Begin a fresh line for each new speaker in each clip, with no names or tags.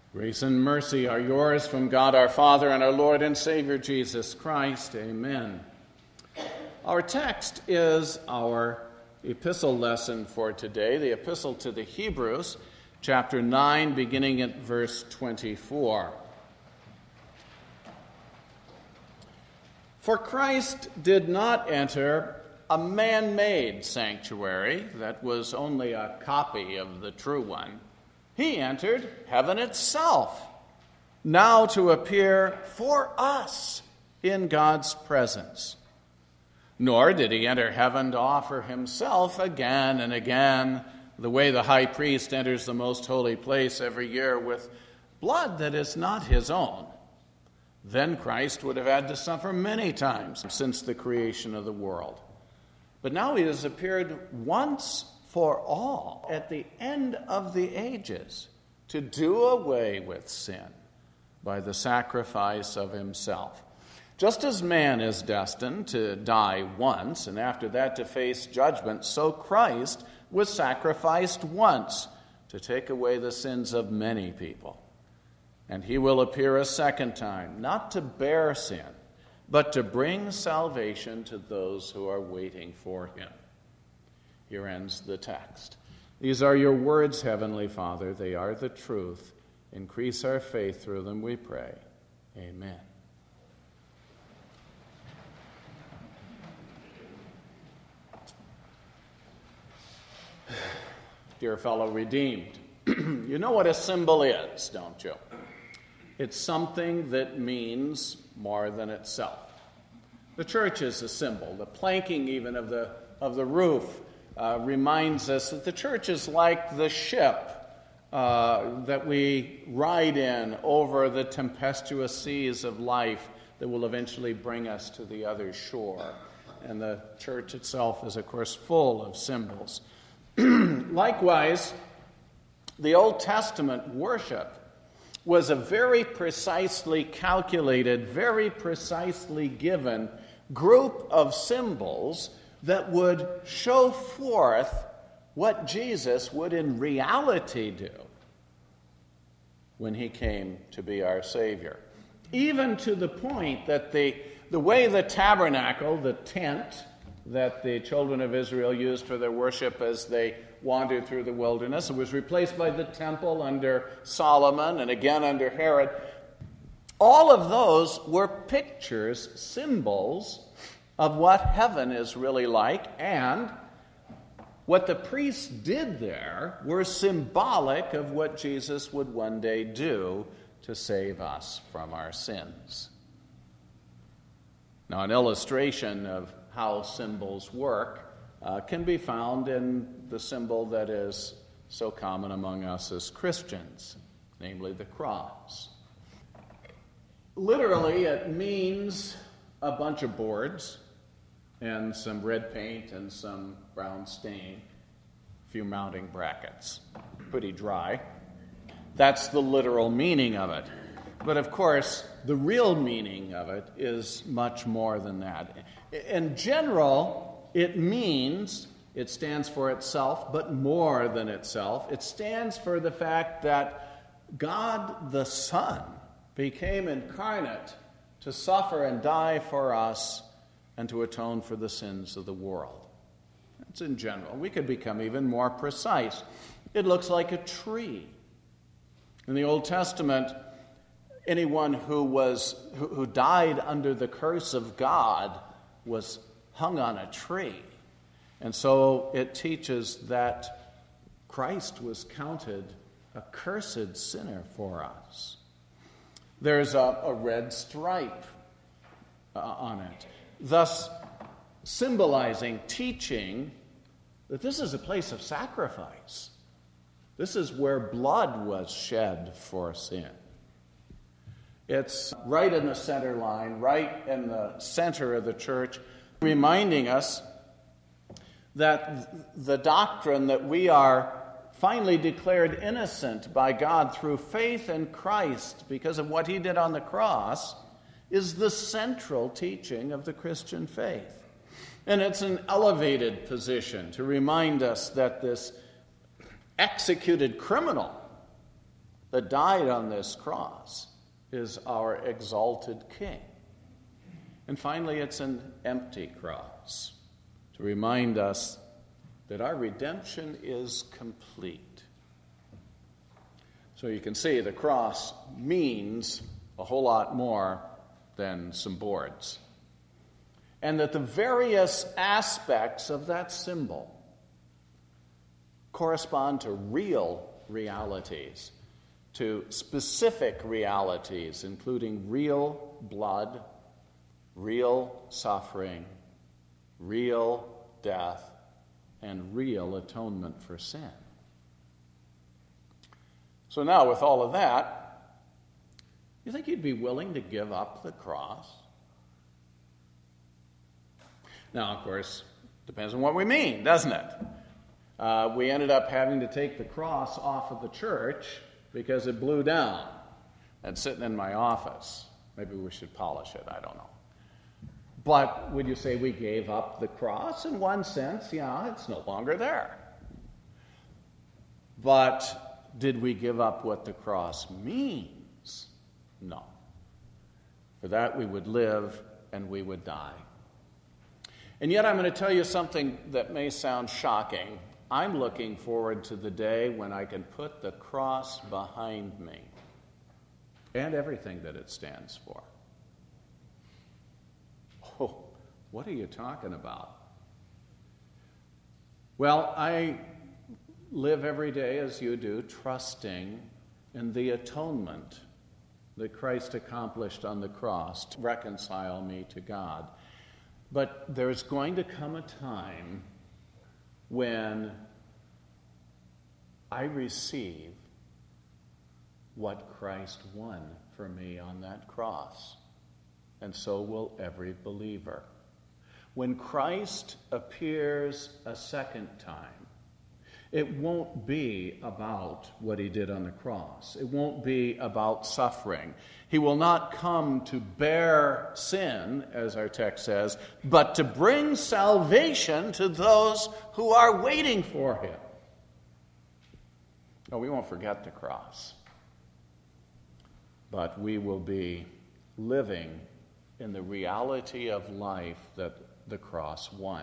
Grace and mercy are yours from God our Father and our Lord and Savior Jesus Christ. Amen. Our text is our epistle lesson for today, the epistle to the Hebrews, chapter 9, beginning at verse 24. For Christ did not enter a man-made sanctuary that was only a copy of the true one. He entered heaven itself, now to appear for us in God's presence. Nor did he enter heaven to offer himself again and again, the way the high priest enters the most holy place every year with blood that is not his own. Then Christ would have had to suffer many times since the creation of the world. But now he has appeared once for all at the end of the ages to do away with sin by the sacrifice of himself. Just as man is destined to die once and after that to face judgment, so Christ was sacrificed once to take away the sins of many people. And he will appear a second time, not to bear sin, but to bring salvation to those who are waiting for him. Here ends the text. These are your words, Heavenly Father. They are the truth. Increase our faith through them, we pray. Amen. Dear fellow redeemed, you know what a symbol is, don't you? It's something that means more than itself. The church is a symbol. The planking even of the roof reminds us that the church is like the ship that we ride in over the tempestuous seas of life that will eventually bring us to the other shore. And the church itself is, of course, full of symbols. Likewise, the Old Testament worship was a very precisely calculated, very precisely given group of symbols that would show forth what Jesus would in reality do when he came to be our Savior. Even to the point that the way the tabernacle, the tent that the children of Israel used for their worship as they wandered through the wilderness, it was replaced by the temple under Solomon and again under Herod. All of those were pictures, symbols of what heaven is really like, and what the priests did there were symbolic of what Jesus would one day do to save us from our sins. Now, an illustration of how symbols work can be found in the symbol that is so common among us as Christians, namely the cross. Literally, it means a bunch of boards and some red paint and some brown stain, a few mounting brackets. Pretty dry. That's the literal meaning of it. But of course, the real meaning of it is much more than that. In general, it stands for itself, but more than itself. It stands for the fact that God the Son became incarnate to suffer and die for us and to atone for the sins of the world. That's in general. We could become even more precise. It looks like a tree. In the Old Testament, anyone who died under the curse of God was hung on a tree. And so it teaches that Christ was counted a cursed sinner for us. There's a red stripe on it, thus symbolizing, teaching that this is a place of sacrifice. This is where blood was shed for sin. It's right in the center line, right in the center of the church, reminding us that the doctrine that we are finally declared innocent by God through faith in Christ because of what he did on the cross is the central teaching of the Christian faith. And it's an elevated position to remind us that this executed criminal that died on this cross is our exalted King. And finally, it's an empty cross to remind us that our redemption is complete. So you can see the cross means a whole lot more than some boards. And that the various aspects of that symbol correspond to real realities, to specific realities, including real blood, real suffering, real death, and real atonement for sin. So now, with all of that, you think you'd be willing to give up the cross? Now, of course, depends on what we mean, doesn't it? We ended up having to take the cross off of the church because it blew down and sitting in my office. Maybe we should polish it, I don't know. But would you say we gave up the cross? In one sense, yeah, it's no longer there. But did we give up what the cross means? No. For that we would live and we would die. And yet I'm going to tell you something that may sound shocking. I'm looking forward to the day when I can put the cross behind me and everything that it stands for. Oh, what are you talking about? Well, I live every day as you do, trusting in the atonement that Christ accomplished on the cross to reconcile me to God. But there's going to come a time when I receive what Christ won for me on that cross. And so will every believer. When Christ appears a second time, it won't be about what he did on the cross. It won't be about suffering. He will not come to bear sin, as our text says, but to bring salvation to those who are waiting for him. No, we won't forget the cross. But we will be living in the reality of life that the cross won.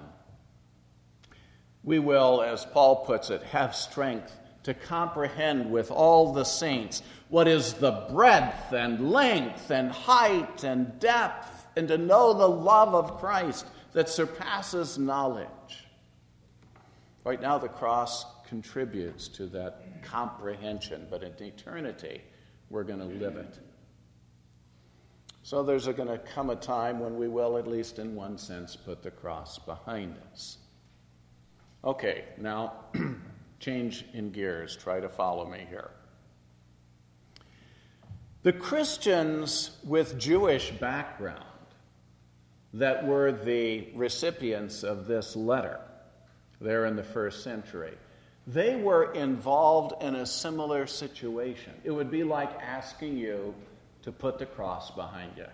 We will, as Paul puts it, have strength to comprehend with all the saints what is the breadth and length and height and depth, and to know the love of Christ that surpasses knowledge. Right now, the cross contributes to that comprehension, but in eternity, we're going to live it. So there's going to come a time when we will, at least in one sense, put the cross behind us. Okay, now change in gears. Try to follow me here. The Christians with Jewish background that were the recipients of this letter there in the first century, they were involved in a similar situation. It would be like asking you to put the cross behind you.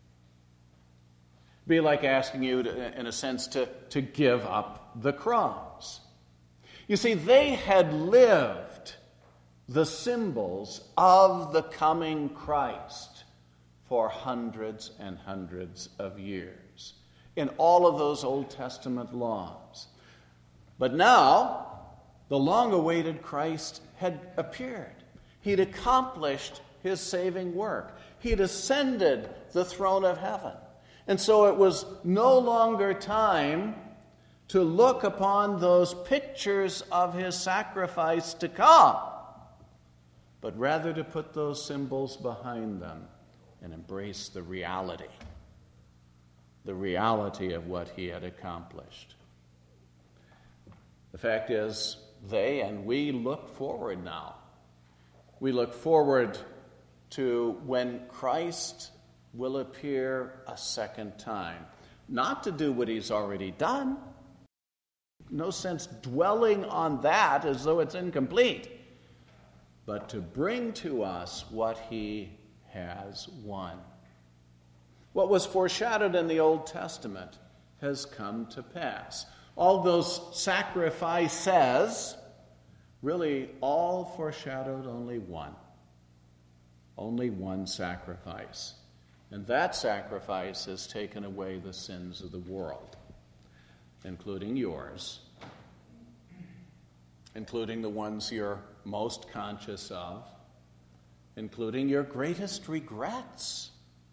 Be like asking you, in a sense, to give up the cross. You see, they had lived the symbols of the coming Christ for hundreds and hundreds of years in all of those Old Testament laws. But now, the long-awaited Christ had appeared. He'd accomplished his saving work. He'd ascended the throne of heaven. And so it was no longer time to look upon those pictures of his sacrifice to come, but rather to put those symbols behind them and embrace the reality of what he had accomplished. The fact is, they and we look forward now. We look forward to when Christ will appear a second time. Not to do what he's already done. No sense dwelling on that as though it's incomplete. But to bring to us what he has won. What was foreshadowed in the Old Testament has come to pass. All those sacrifices really all foreshadowed only one. Only one sacrifice. And that sacrifice has taken away the sins of the world, including yours, including the ones you're most conscious of, including your greatest regrets,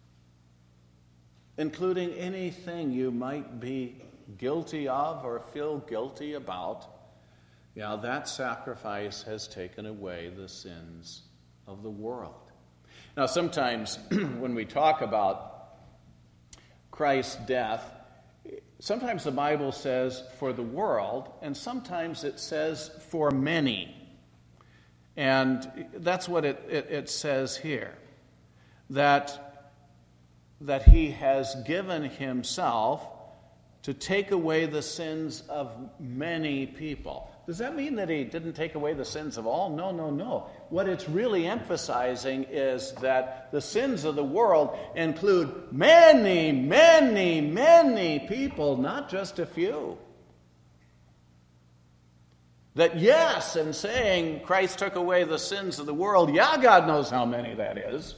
including anything you might be guilty of or feel guilty about. Yeah, that sacrifice has taken away the sins of the world. Now, sometimes when we talk about Christ's death, sometimes the Bible says for the world, and sometimes it says for many. And that's what it says here, that he has given himself to take away the sins of many people. Does that mean that he didn't take away the sins of all? No. What it's really emphasizing is that the sins of the world include many, many, many people, not just a few. That yes, in saying Christ took away the sins of the world, yeah, God knows how many that is.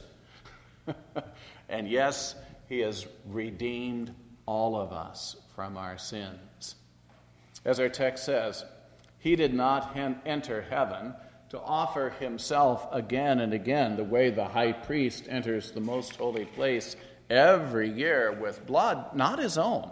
And yes, he has redeemed all of us from our sins. As our text says, he did not enter heaven to offer himself again and again the way the high priest enters the most holy place every year with blood, not his own.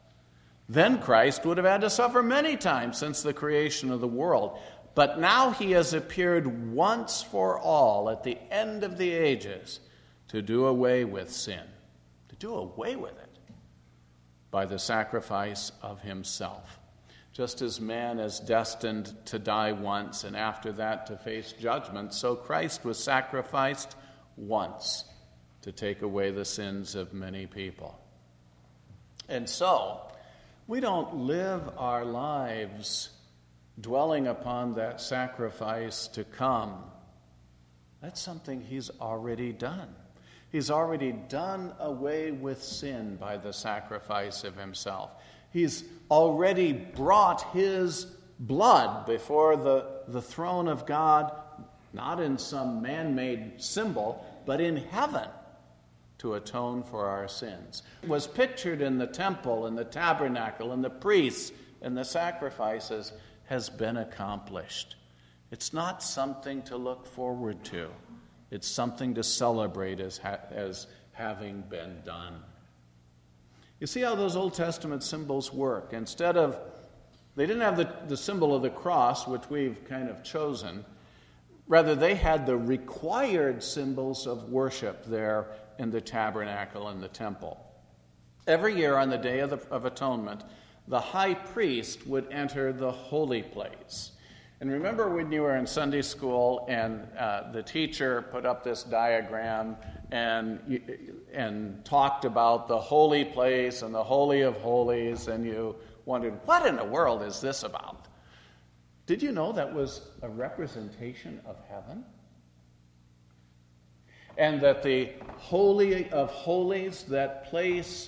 Then Christ would have had to suffer many times since the creation of the world. But now he has appeared once for all at the end of the ages to do away with sin, to do away with it by the sacrifice of himself. Just as man is destined to die once and after that to face judgment, so Christ was sacrificed once to take away the sins of many people. And so, we don't live our lives dwelling upon that sacrifice to come. That's something he's already done. He's already done away with sin by the sacrifice of himself. He's already brought his blood before the throne of God, not in some man-made symbol, but in heaven, to atone for our sins. It was pictured in the temple, in the tabernacle, in the priests, and the sacrifices has been accomplished. It's not something to look forward to. It's something to celebrate as having been done. You see how those Old Testament symbols work? They didn't have the symbol of the cross, which we've kind of chosen. Rather, they had the required symbols of worship there in the tabernacle and the temple. Every year on the Day of Atonement, the high priest would enter the holy place. And remember when you were in Sunday school and the teacher put up this diagram and talked about the holy place and the Holy of Holies, and you wondered, what in the world is this about? Did you know that was a representation of heaven? And that the Holy of Holies, that place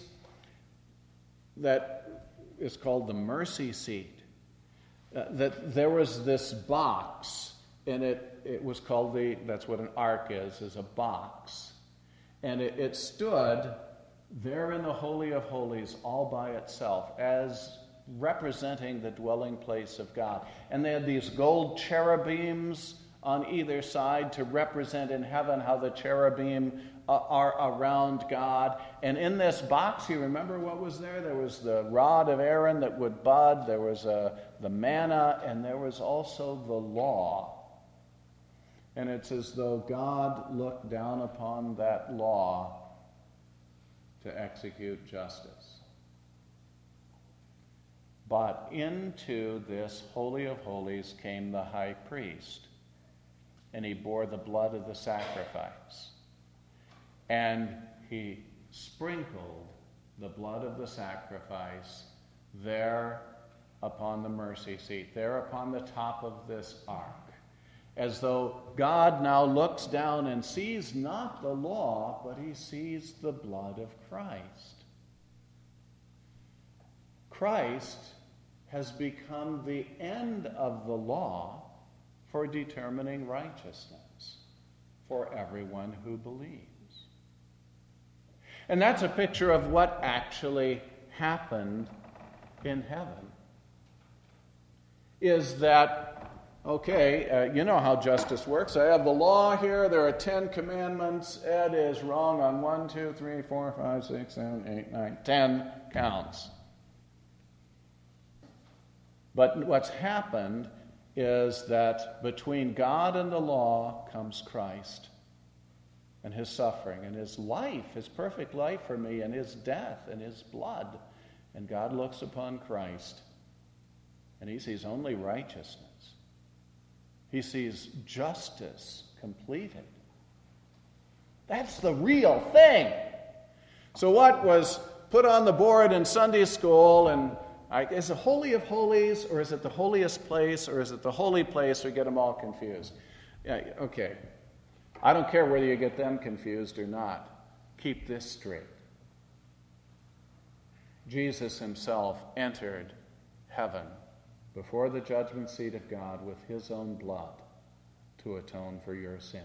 that is called the mercy seat, that there was this box, and it was called that's what an ark is a box. And it stood there in the Holy of Holies all by itself as representing the dwelling place of God. And they had these gold cherubims on either side to represent in heaven how the cherubim are around God. And in this box, you remember what was there? There was the rod of Aaron that would bud, there was the manna, and there was also the law. And it's as though God looked down upon that law to execute justice. But into this Holy of Holies came the high priest, and he bore the blood of the sacrifice. And he sprinkled the blood of the sacrifice there upon the mercy seat, there upon the top of this ark, as though God now looks down and sees not the law, but he sees the blood of Christ. Christ has become the end of the law for determining righteousness, for everyone who believes. And that's a picture of what actually happened in heaven. Is that, okay, you know how justice works. I have the law here. There are 10 commandments. Ed is wrong on 1, 2, 3, 4, 5, 6, 7, 8, 9, 10 counts. But what's happened is that between God and the law comes Christ and his suffering and his life, his perfect life for me, and his death and his blood. And God looks upon Christ and he sees only righteousness. He sees justice completed. That's the real thing. So what was put on the board in Sunday school, and is it Holy of Holies, or is it the holiest place, or is it the holy place? We get them all confused. Yeah, okay. I don't care whether you get them confused or not. Keep this straight. Jesus himself entered heaven before the judgment seat of God with his own blood to atone for your sins.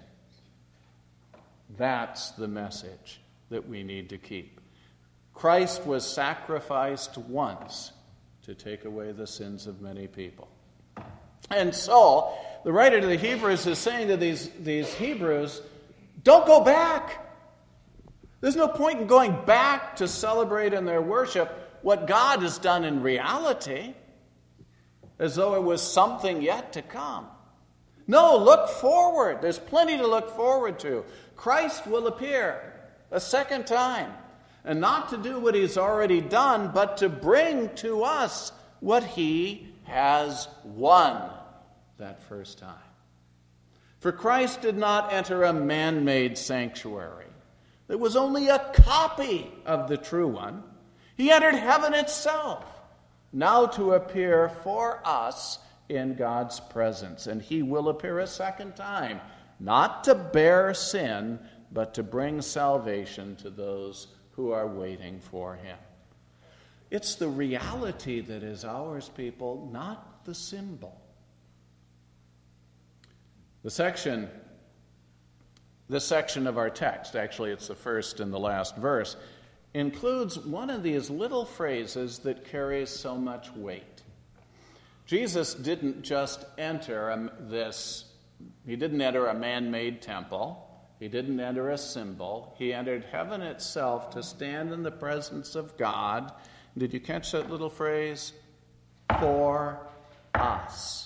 That's the message that we need to keep. Christ was sacrificed once to take away the sins of many people. And so, the writer to the Hebrews is saying to these Hebrews, don't go back. There's no point in going back to celebrate in their worship what God has done in reality, as though it was something yet to come. No, look forward. There's plenty to look forward to. Christ will appear a second time, and not to do what he's already done, but to bring to us what he has won that first time. For Christ did not enter a man-made sanctuary. It was only a copy of the true one. He entered heaven itself, now to appear for us in God's presence. And he will appear a second time, not to bear sin, but to bring salvation to those who are waiting for him. It's the reality that is ours, people, not the symbol. This section of our text, actually it's the first and the last verse, includes one of these little phrases that carries so much weight. Jesus didn't just enter he didn't enter a man-made temple. He didn't enter a symbol. He entered heaven itself to stand in the presence of God. Did you catch that little phrase? For us.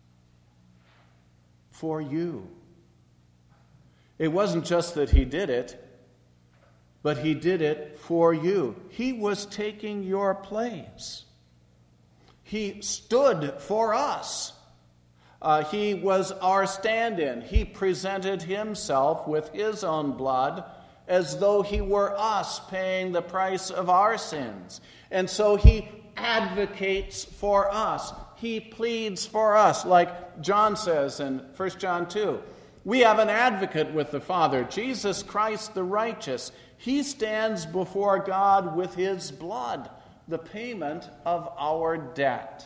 For you. It wasn't just that he did it, but he did it for you. He was taking your place. He stood for us. He was our stand-in. He presented himself with his own blood as though he were us paying the price of our sins. And so he advocates for us. He pleads for us, like John says in 1 John 2. We have an advocate with the Father, Jesus Christ the righteous. He stands before God with his blood, the payment of our debt.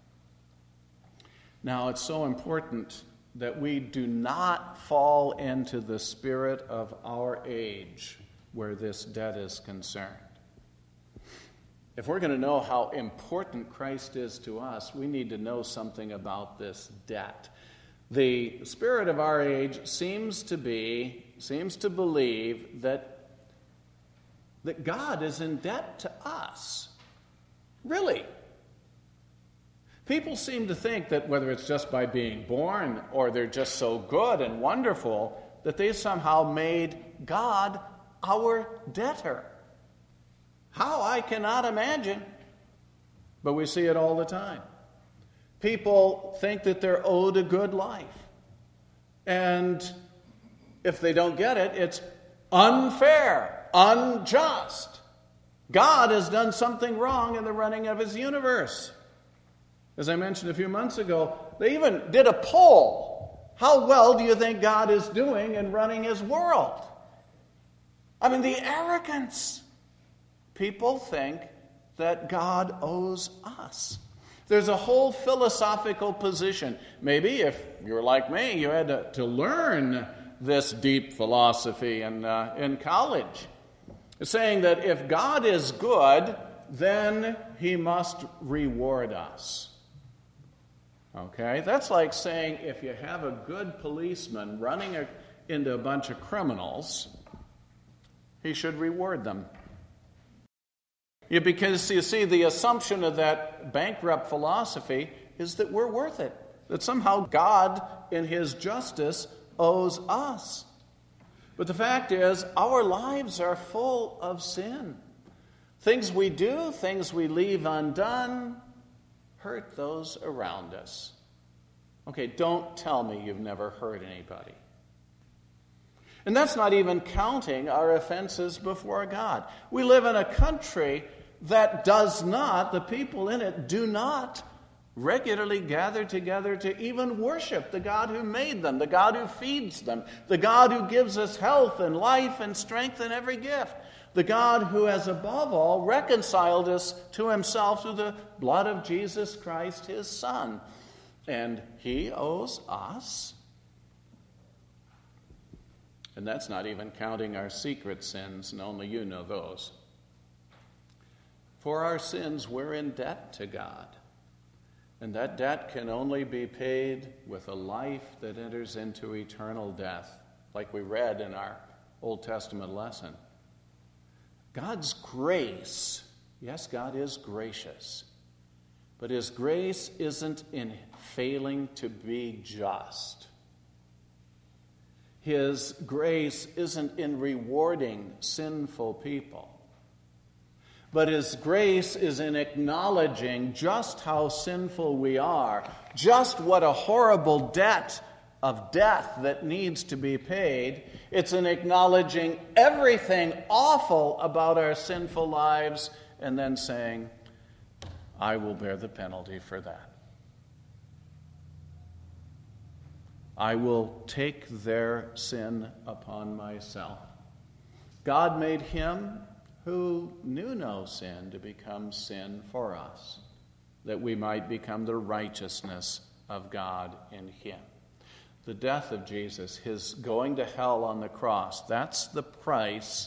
Now, it's so important that we do not fall into the spirit of our age where this debt is concerned. If we're going to know how important Christ is to us, we need to know something about this debt. The spirit of our age seems to believe that God is in debt to us. Really. People seem to think that whether it's just by being born or they're just so good and wonderful, that they somehow made God our debtor. How, I cannot imagine. But we see it all the time. People think that they're owed a good life. And if they don't get it, it's unfair, unjust. God has done something wrong in the running of his universe. As I mentioned a few months ago, they even did a poll. How well do you think God is doing in running his world? I mean, the arrogance. People think that God owes us. There's a whole philosophical position. Maybe if you're like me, you had to learn this deep philosophy in college, saying that if God is good, then he must reward us. Okay? That's like saying if you have a good policeman running into a bunch of criminals, he should reward them. Because you see, the assumption of that bankrupt philosophy is that we're worth it. That somehow God, in his justice, owes us. But the fact is, our lives are full of sin. Things we do, things we leave undone, hurt those around us. Okay, don't tell me you've never hurt anybody. And that's not even counting our offenses before God. We live in a country that does not, the people in it do not regularly gather together to even worship the God who made them, the God who feeds them, the God who gives us health and life and strength and every gift, the God who has above all reconciled us to himself through the blood of Jesus Christ, his Son. And he owes us. And that's not even counting our secret sins, and only you know those. For our sins, we're in debt to God. And that debt can only be paid with a life that enters into eternal death, like we read in our Old Testament lesson. God's grace, yes, God is gracious, but his grace isn't in failing to be just. His grace isn't in rewarding sinful people. But his grace is in acknowledging just how sinful we are, just what a horrible debt of death that needs to be paid. It's in acknowledging everything awful about our sinful lives and then saying, I will bear the penalty for that. I will take their sin upon myself. God made him who knew no sin to become sin for us, that we might become the righteousness of God in him. The death of Jesus, his going to hell on the cross, that's the price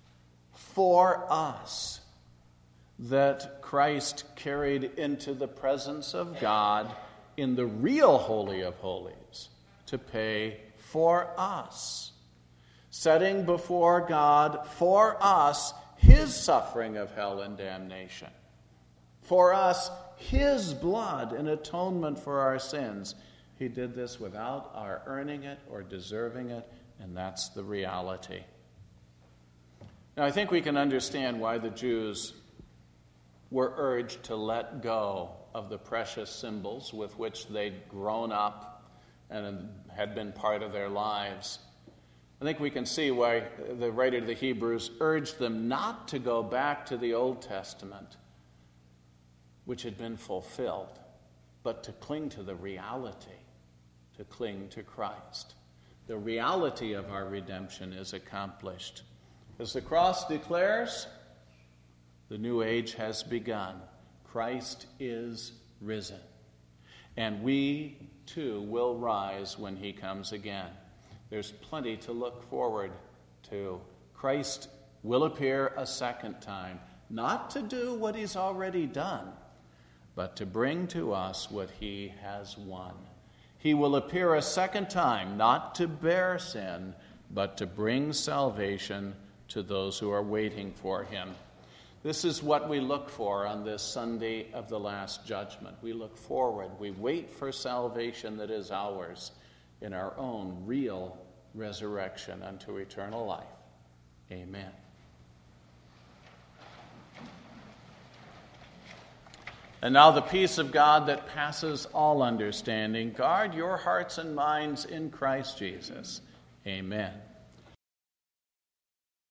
for us that Christ carried into the presence of God in the real Holy of Holies to pay for us, setting before God for us his suffering of hell and damnation. For us, his blood in atonement for our sins. He did this without our earning it or deserving it, and that's the reality. Now, I think we can understand why the Jews were urged to let go of the precious symbols with which they'd grown up and had been part of their lives. I think we can see why the writer of the Hebrews urged them not to go back to the Old Testament, which had been fulfilled, but to cling to the reality, to cling to Christ. The reality of our redemption is accomplished. As the cross declares, the new age has begun. Christ is risen. And we, too, will rise when he comes again. There's plenty to look forward to. Christ will appear a second time, not to do what he's already done, but to bring to us what he has won. He will appear a second time, not to bear sin, but to bring salvation to those who are waiting for him. This is what we look for on this Sunday of the Last Judgment. We look forward. We wait for salvation that is ours in our own real resurrection unto eternal life. Amen. And now the peace of God that passes all understanding, guard your hearts and minds in Christ Jesus. Amen.